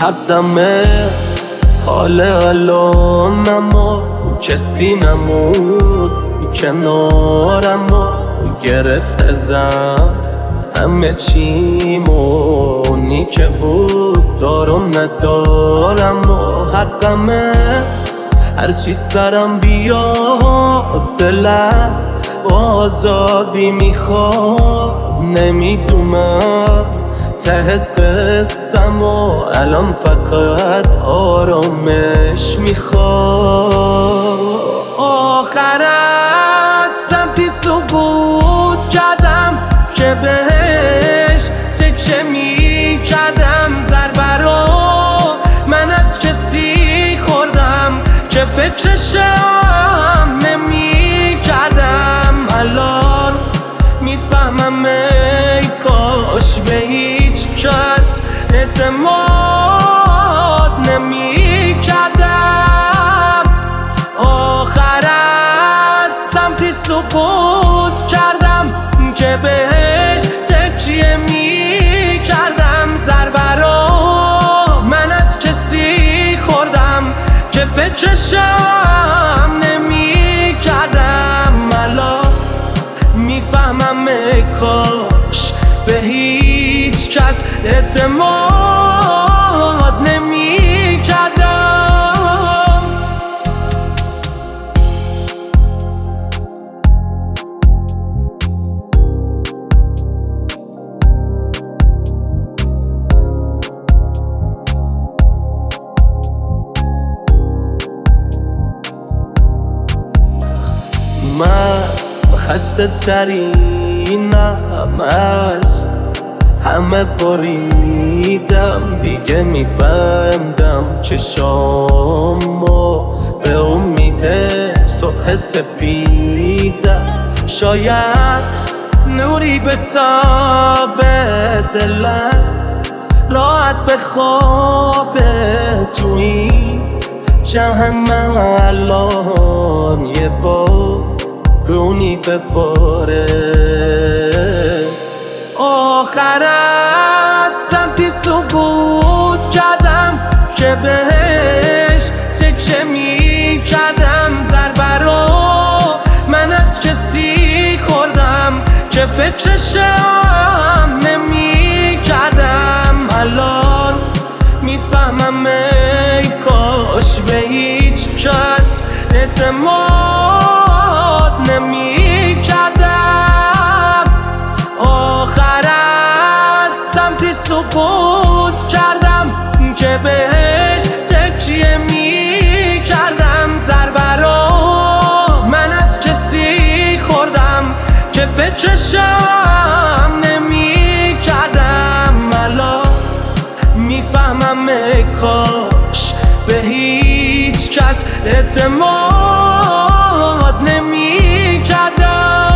حقم حال الان، اما کسی نمود کنارم و گرفت ازم همه چیمونی که بود دارم ندارم و حقمه هرچی سرم بیاد دلم با آزادی میخواد نمیدونم ته قسم و الان فقط آرامش میخواد آخر از سمتی سقوط کردم که بهش تکه میکردم ضربه رو من از کسی خوردم که فکرشم نمیکردم الان میفهمم ای کاش به هیچ کس اعتماد نمیکردم آخر از سمتی سقوط کردم که بهش تکیه میکردم ضربه رو من از کسی خوردم که فکرشم نمیکردم الان میفهمم ای کاش به هیچ کس اعتماد نمیکردم من خسته ترینم از همه بریدم دیگه میبندم چشامو به امید صبح سپیدم شاید نوری به تاب دلم راحت به خواب توی جهنم الان یه رونی بباره آخر از سمتی سقوط کردم که بهش تکه میکردم ضربه رو من از کسی خوردم که فکرشم نمیکردم الان میفهمم ای کاش به هیچ کس اعتماد نمیکردم آخر از سمتی سقوط کردم که بهش تکیه میکردم ضربه رو من از کسی خوردم که فکرشم نمیکردم الان میفهمم ای کاش به هیچ کس اعتماد نمیکردم